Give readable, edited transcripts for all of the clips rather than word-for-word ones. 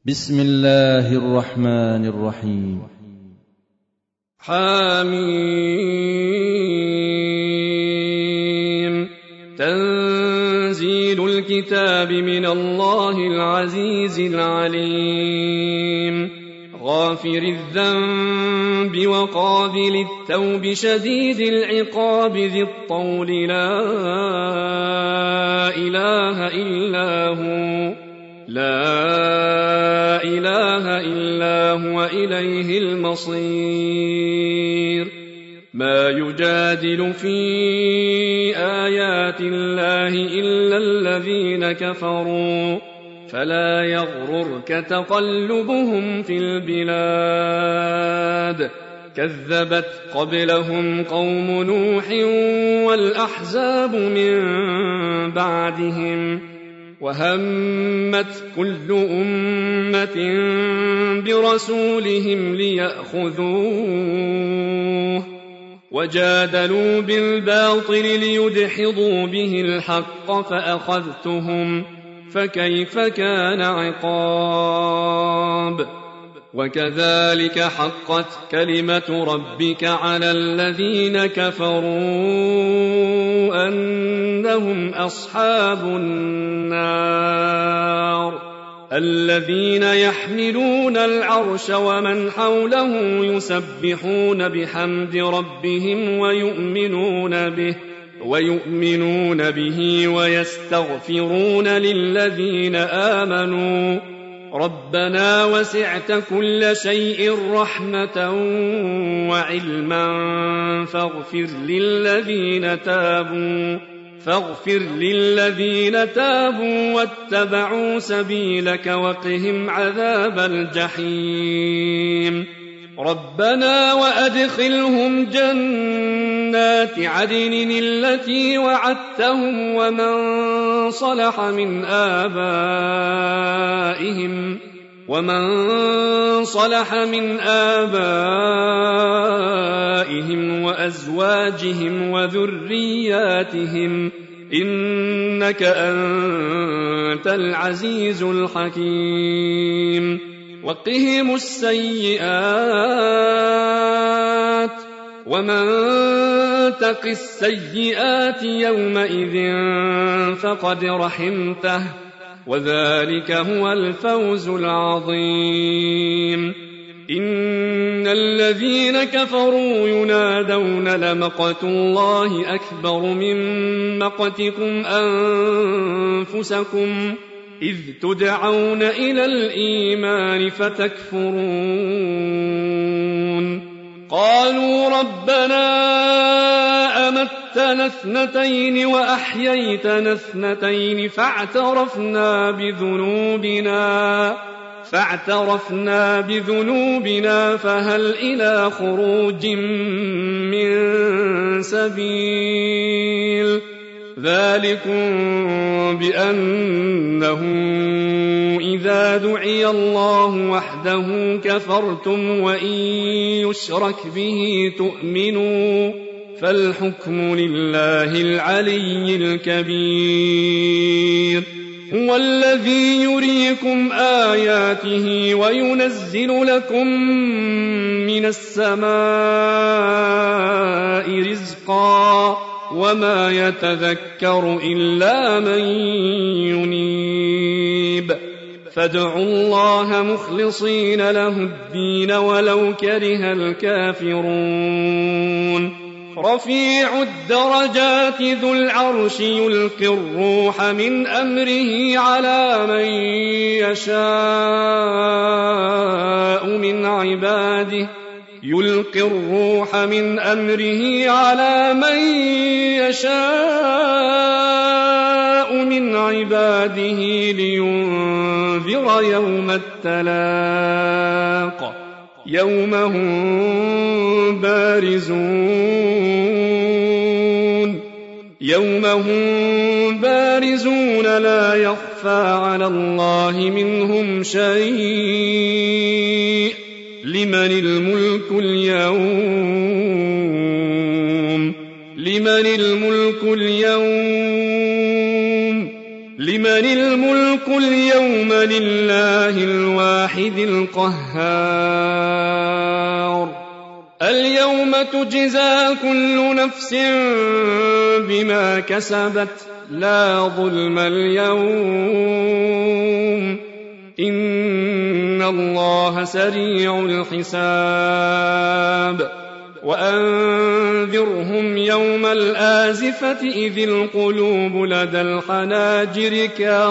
بسم الله الرحمن الرحيم. حميم. تنزيل الكتاب من الله العزيز العليم. غافر الذنب وقابل التوب شديد العقاب ذي الطول لا إله إلا هو إليه المصير. ما يجادل في آيات الله إلا الذين كفروا فلا يغررك تقلبهم في البلاد. كذبت قبلهم قوم نوح والأحزاب من بعدهم وهمت كل أمة برسولهم ليأخذوه وجادلوا بالباطل ليدحضوا به الحق فأخذتهم فكيف كان عقاب. وكذلك حقت كلمة ربك على الذين كفروا أنهم أصحاب النار. الذين يحملون العرش ومن حوله يسبحون بحمد ربهم ويؤمنون به ويستغفرون للذين آمنوا ربنا وسعت كل شيء رحمة وعلما فاغفر للذين تابوا واتبعوا سبيلك وقهم عذاب الجحيم. ربنا وأدخلهم جنات عدن التي وعدتهم ومن صلح من آبائهم وأزواجهم وذرياتهم إنك أنت العزيز الحكيم. وقهم السيئات ومن تق السيئات يومئذ فقد رحمته وذلك هو الفوز العظيم. إن الذين كفروا ينادون لمقت الله أكبر من مقتكم أنفسكم إذ تدعون إلى الإيمان فتكفرون. قالوا ربنا أمتنا اثنتين وأحييتنا اثنتين فاعترفنا بذنوبنا فهل إلى خروج من سبيل. ذلكم بأنه إذا دعي الله وحده كفرتم وإن يشرك به تؤمنوا فالحكم لله العلي الكبير. هو الذي يريكم آياته وينزل لكم من السماء رزقا وما يتذكر إلا من ينيب. فادعوا الله مخلصين له الدين ولو كره الكافرون. رفيع الدرجات ذو العرش يلقي الروح من أمره على من يشاء من عباده لينذر يوم التلاق يوم هم بارزون لا يخفى على الله منهم شيء. لمن الملك لمن الملك اليوم لله الواحد القهار اليوم تجزى كل نفس بما كسبت لا ظلم اليوم إن الله سريع الحساب وأنذرهم يوم الآزفة إذ القلوب لدى الحناجر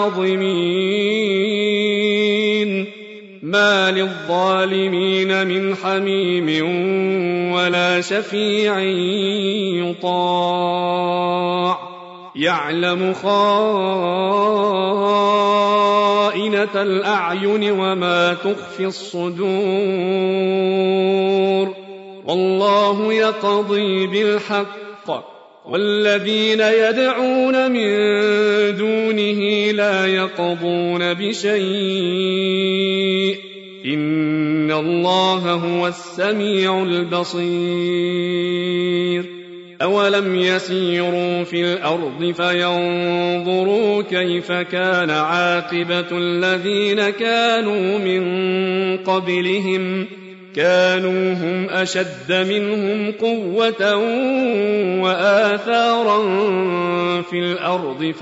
كاظمين ما للظالمين من حميم ولا شفيع يطاع يعلم خائنة الأعين وما تخفي الصدور والله يقضي بالحق والذين يدعون من دونه لا يقضون بشيء إن الله هو السميع البصير أولم يسيروا في الأرض فينظروا كيف كان عاقبة الذين كانوا من قبلهم كانوا هم أشد منهم قوة وآثارا في الأرض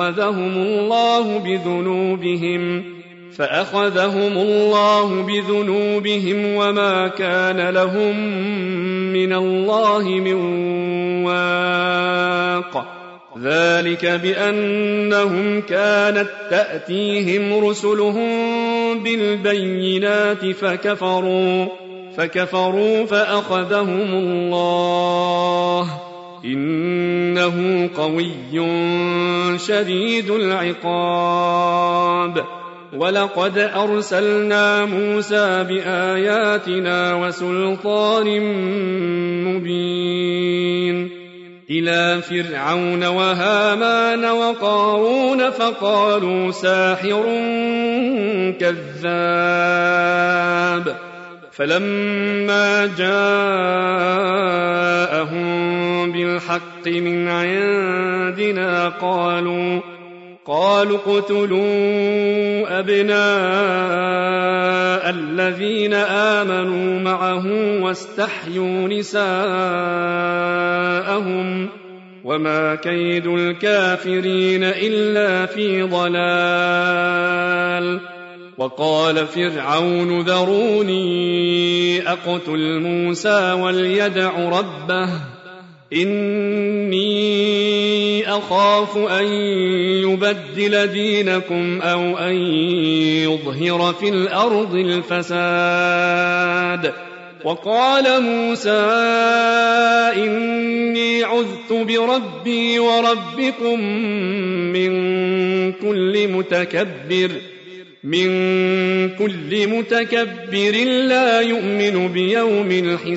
فأخذهم الله بذنوبهم وما كان لهم من الله من واق ذلك بأنهم كانت تأتيهم رسلهم بالبينات فكفروا فأخذهم الله إنه قوي شديد العقاب ولقد أرسلنا موسى بآياتنا وسلطان مبين إلى فرعون وهامان وقارون فقالوا ساحر كذاب فلما جاءهم بالحق من عندنا قالوا اقتلوا أبناء الذين آمنوا معه واستحيوا نساءهم وما كيد الكافرين إلا في ضلال وقال فرعون ذروني أقتل موسى وليدع ربه إني أخاف أن يبدل دينكم أو أن يظهر في الأرض الفساد وقال موسى إني عذت بربي وربكم من كل متكبر لا يؤمن بيوم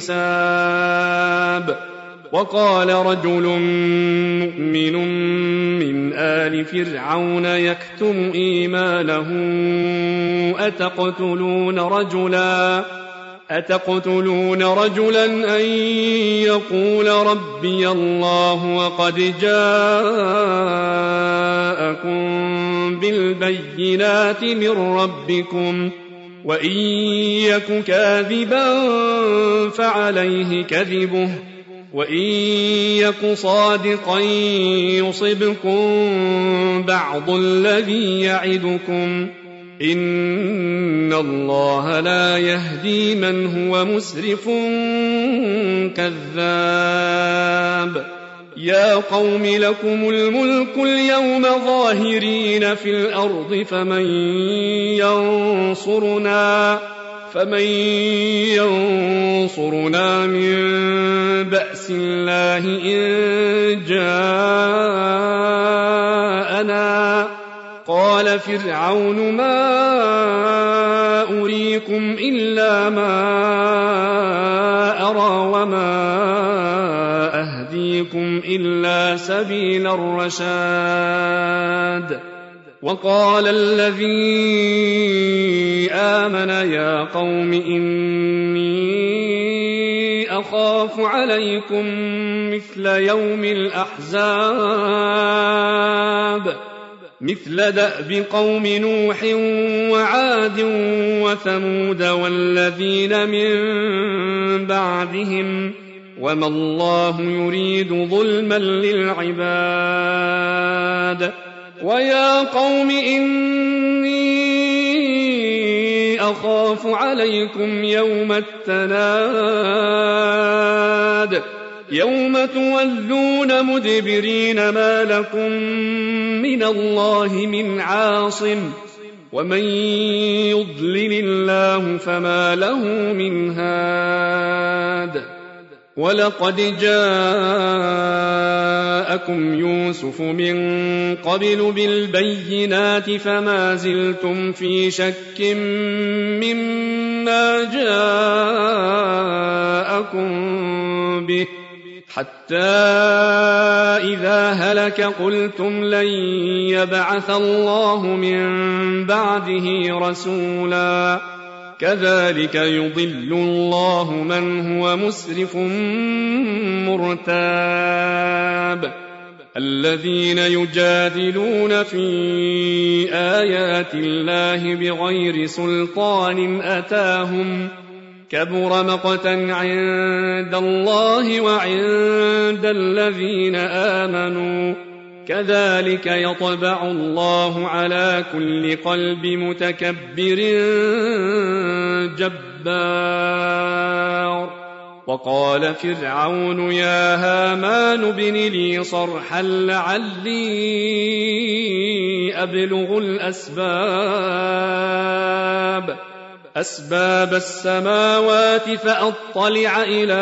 الحساب وقال رجل مؤمن من آل فرعون يكتم إيمانه أتقتلون رجلا أن يقول ربي الله وقد جاءكم بالبينات من ربكم وإن يك كاذبا فعليه كذبه وإن يك صادقا يصبكم بعض الذي يعدكم إن الله لا يهدي من هو مسرف كذاب يا قوم لكم الملك اليوم ظاهرين في الأرض فمن ينصرنا من بأس الله إن جاءنا قال فرعون ما أريكم إلا ما أرى وما أهديكم إلا سبيل الرشاد وقال الذي آمن يا قوم إني أخاف عليكم مثل يوم الأحزاب مثل دأب قوم نوح وعاد وثمود والذين من بعدهم وما الله يريد ظلما للعباد ويا قوم إني أخاف عليكم يوم التناد يوم تولون مدبرين ما لكم من الله من عاصم ومن يضلل الله فما له من هاد ولقد جاءكم يوسف من قبل بالبينات فما زلتم في شك مما جاءكم به حتى إذا هلك قلتم لن يبعث الله من بعده رسولا كذلك يضل الله من هو مسرف مرتاب الذين يجادلون في آيات الله بغير سلطان أتاهم كبر مقتا عند الله وعند الذين آمنوا كذلك يطبع الله على كل قلب متكبر جبار وقال فرعون يا هامان ابن لي صرحا لعلي أبلغ أسباب السماوات فأطلع إلى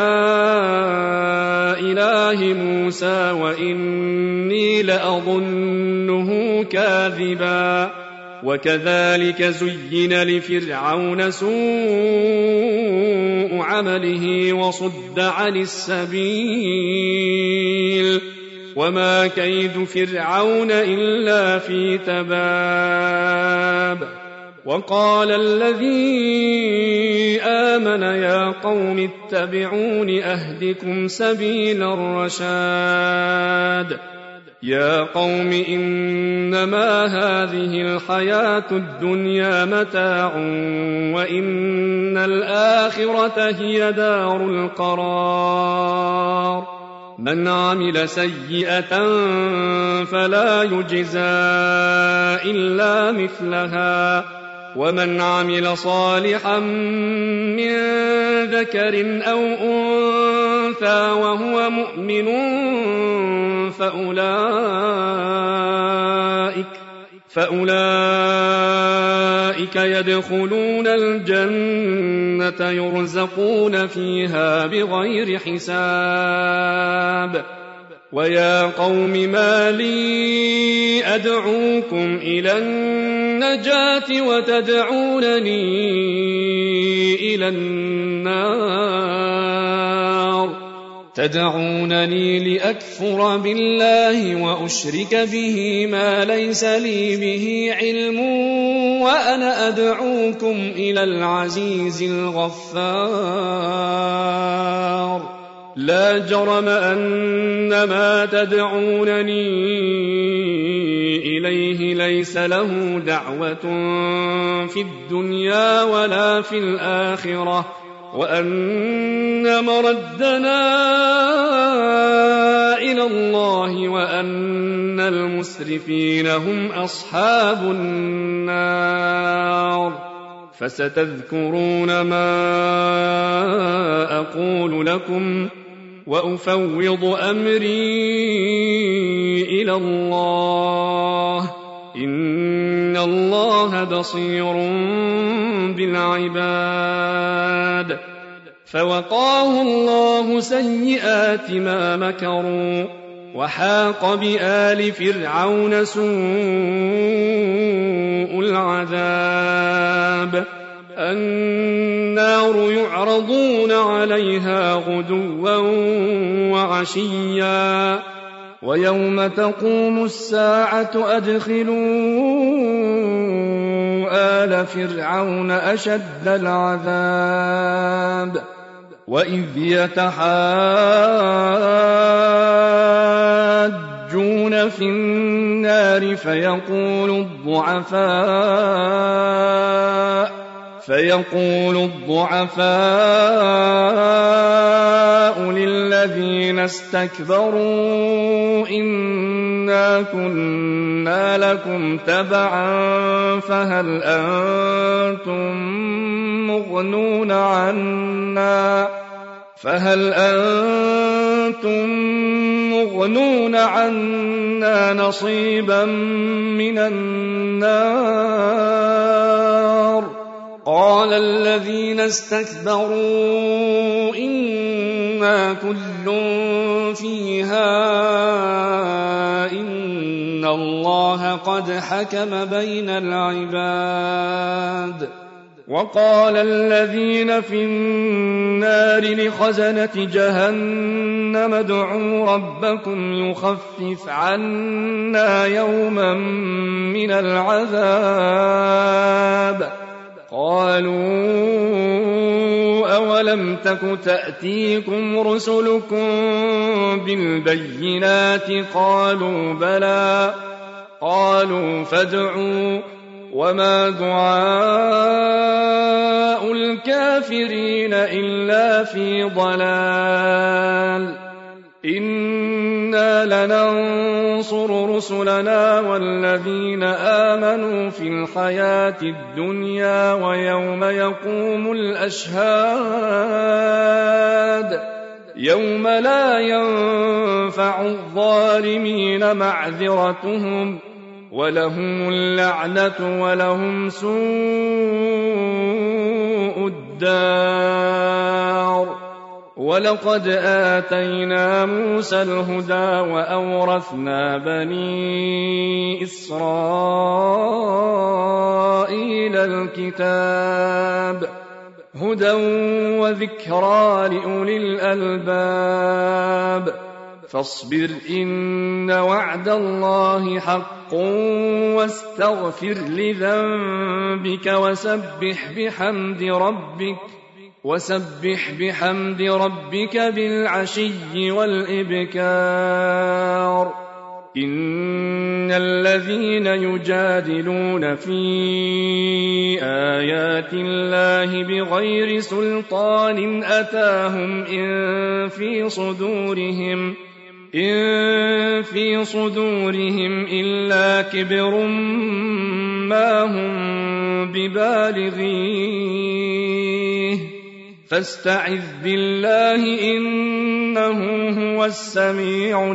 إله موسى وإني لأظنه كاذبا وكذلك زين لفرعون سوء عمله وصد عن السبيل وما كيد فرعون إلا في تباب وقال الذي آمن يا قوم اتبعون أهدكم سبيل الرشاد يا قوم إنما هذه الحياة الدنيا متاع وإن الآخرة هي دار القرار من عمل سيئة فلا يجزى إلا مثلها ومن عمل صالحا من ذكر أو أنثى وهو مؤمن فأولئك يدخلون الجنة يرزقون فيها بغير حساب ويا قوم ما لي أدعوكم إلى النجاة وتدعونني إلى النار تدعونني لأكفر بالله وأشرك به ما ليس لي به علم وأنا أدعوكم إلى العزيز الغفار لا جرم أن ما تدعونني إليه ليس له دعوة في الدنيا ولا في الآخرة وأن مردنا إلى الله وأن المسرفين هم أصحاب النار فستذكرون ما أقول لكم وأفوض أمري إلى الله إن الله بصير بالعباد فوقاه الله سيئات ما مكروا وحاق بآل فرعون سوء العذاب النار يعرضون عليها غدوا وعشيا ويوم تقوم الساعة أدخلوا آل فرعون أشد العذاب وإذ يتحاجون يلجون في النار فيقول الضعفاء للذين استكبروا إنا كنا لكم تبعا فهل أنتم مغنون عنا نصيبا من النار قال الذين استكبروا إنا كل فيها إن الله قد حكم بين العباد وقال الذين في النار لخزنة جهنم ادعوا ربكم يخفف عنا يوما من العذاب قالوا أولم تك تأتيكم رسلكم بالبينات قالوا بلى قالوا فادعوا وما دعاء الكافرين إلا في ضلال إنا لننصر رسلنا والذين آمنوا في الحياة الدنيا ويوم يقوم الأشهاد يوم لا ينفع الظالمين معذرتهم ولهم اللعنة ولهم سوء الدار ولقد آتينا موسى الهدى وأورثنا بني إسرائيل الكتاب هدى وذكرى لأولي الألباب فاصبر إن وعد الله حق واستغفر لذنبك وسبح بحمد ربك بالعشي والإبكار إن الذين يجادلون في آيات الله بغير سلطان أتاهم إن في صدورهم إلا كبر ما هم ببالغيه فاستعذ بالله إنه هو السميع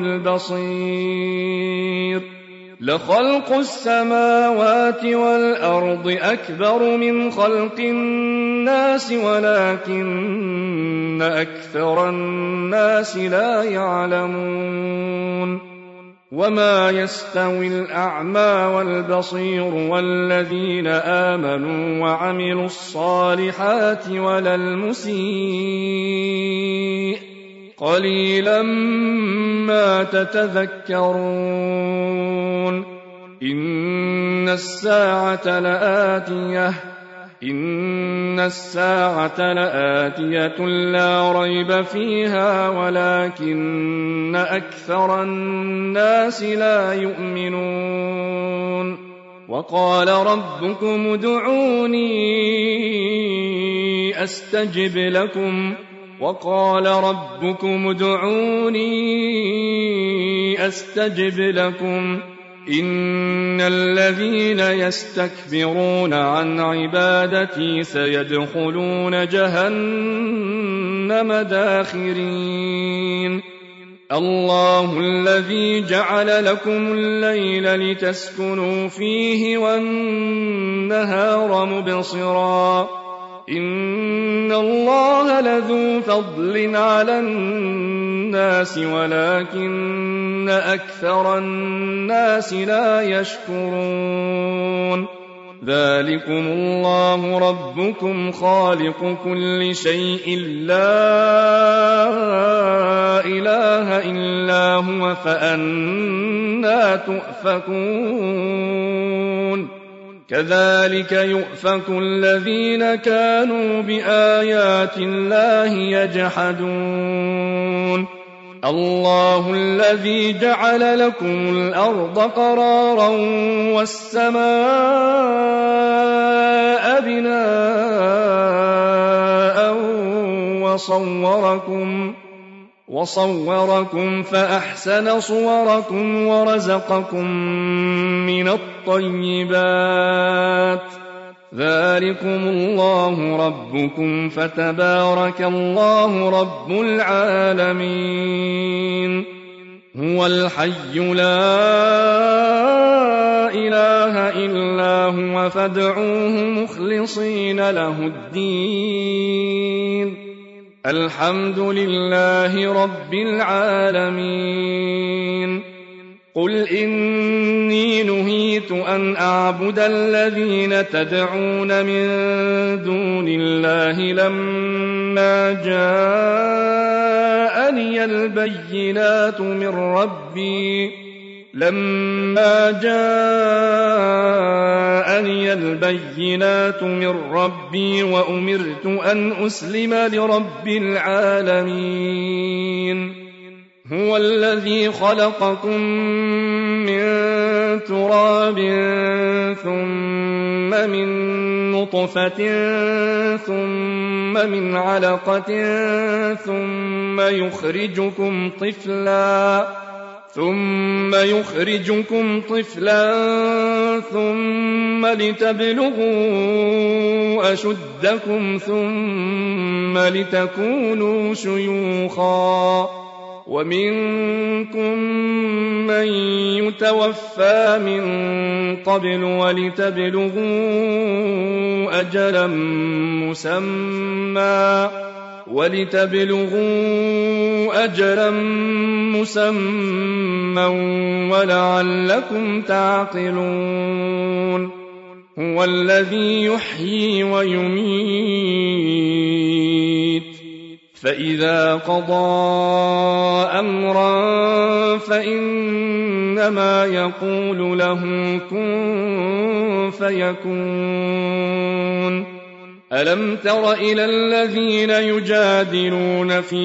البصير لخلق السماوات والأرض أكبر من خلق الناس ولكن أكثر الناس لا يعلمون وما يستوي الأعمى والبصير والذين آمنوا وعملوا الصالحات ولا المسيء قليلا ما تتذكرون إن الساعة لآتية لا ريب فيها ولكن أكثر الناس لا يؤمنون وقال ربكم ادعوني أستجب لكم إن الذين يستكبرون عن عبادتي سيدخلون جهنم داخرين الله الذي جعل لكم الليل لتسكنوا فيه والنهار مبصرا إن الله لذو فضل على الناس ولكن أكثر الناس لا يشكرون ذلكم الله ربكم خالق كل شيء لا إله إلا هو فأنى تؤفكون كذلك يؤفك الذين كانوا بآيات الله يجحدون الله الذي جعل لكم الأرض قرارا والسماء بناء وصوركم فأحسن صوركم ورزقكم من الطيبات ذلكم الله ربكم فتبارك الله رب العالمين هو الحي لا إله إلا هو فادعوه مخلصين له الدين الحمد لله رب العالمين قل إني نهيت أن أعبد الذين تدعون من دون الله لما جاءني البينات من ربي وأمرت أن أسلم لرب العالمين هو الذي خلقكم من تراب ثم من نطفة ثم من علقة ثم يخرجكم طفلا ثم لتبلغوا أشدكم ثم لتكونوا شيوخا ومنكم من يتوفى من قبل ولتبلغوا أجلا مسمى ولعلكم تعقلون هو الذي يحيي ويميت فإذا قضى أمرا فإنما يقول له كن فيكون ألم تر إلى الذين يجادلون في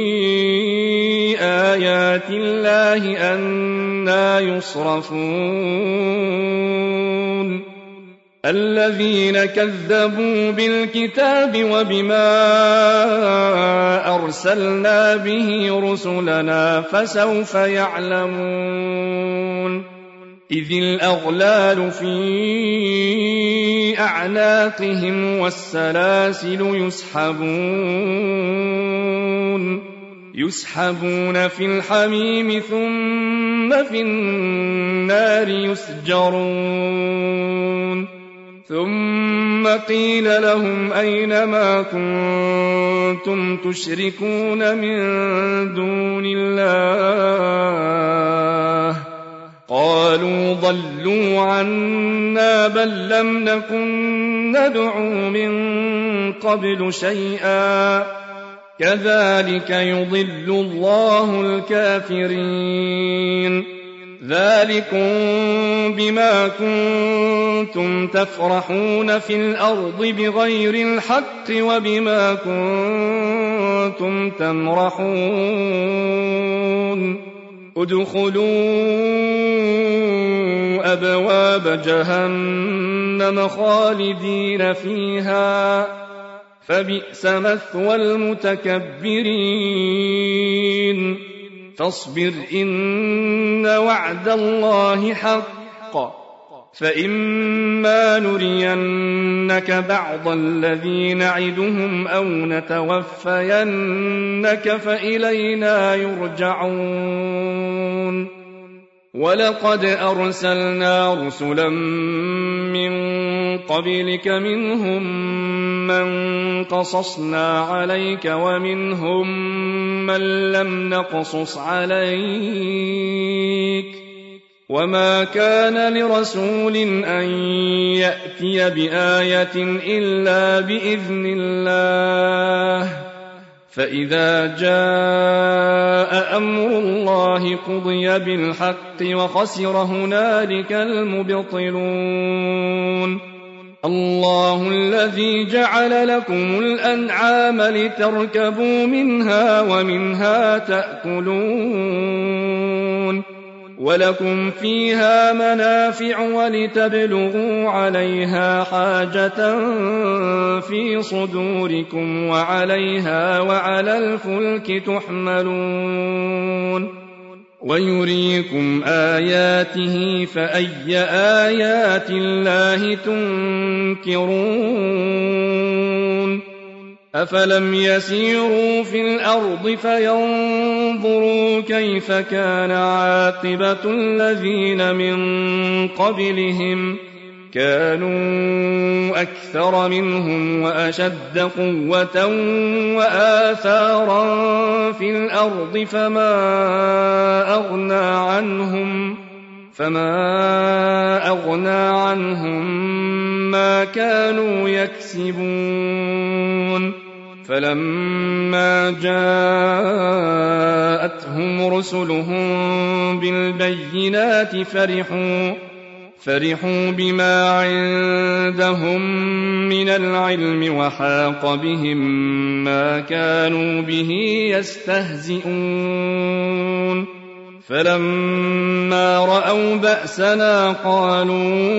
آيات الله أنى يصرفون الذين كذبوا بالكتاب وبما أرسلنا به رسلنا فسوف يعلمون إذ الأغلال في أعناقهم والسلاسل يسحبون في الحميم ثم في النار يسجرون ثم قيل لهم أين ما كنتم تشركون من دون الله قالوا ضلوا عنا بل لم نكن ندعو من قبل شيئا كذلك يضل الله الكافرين ذلكم بما كنتم تفرحون في الأرض بغير الحق وبما كنتم تمرحون ادخلوا أبواب جهنم خالدين فيها فبئس مثوى المتكبرين فاصبر إن وعد الله حق فإما نرينك بعض الذي نعدهم أو نتوفينك فإلينا يرجعون ولقد أرسلنا رسلا من قبلك منهم من قصصنا عليك ومنهم من لم نقصص عليك وما كان لرسول أن يأتي بآية إلا بإذن الله فإذا جاء أمر الله قضي بالحق وخسر هنالك المبطلون الله الذي جعل لكم الأنعام لتركبوا منها ومنها تأكلون ولكم فيها منافع ولتبلغوا عليها حاجة في صدوركم وعليها وعلى الفلك تحملون ويريكم آياته فأي آيات الله تنكرون أفلم يسيروا في الأرض فينظروا كيف كان عاقبة الذين من قبلهم كانوا أكثر منهم وأشد قوة وآثارا في الأرض فما أغنى عنهم ما كانوا يكسبون فلما جاءتهم رسلهم بالبينات فرحوا بما عندهم من العلم وحاق بهم ما كانوا به يستهزئون فلما رأوا بأسنا قالوا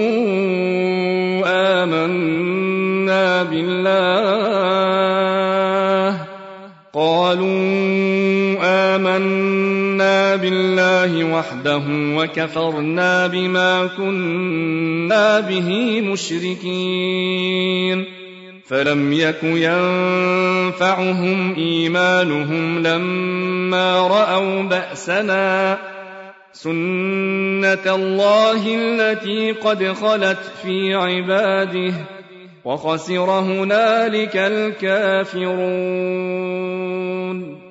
آمنا بالله وحده وكفرنا بما كنا به مشركين فلم يك ينفعهم إيمانهم لما رأوا بأسنا سنة الله التي قد خلت في عباده وخسر هنالك الكافرون.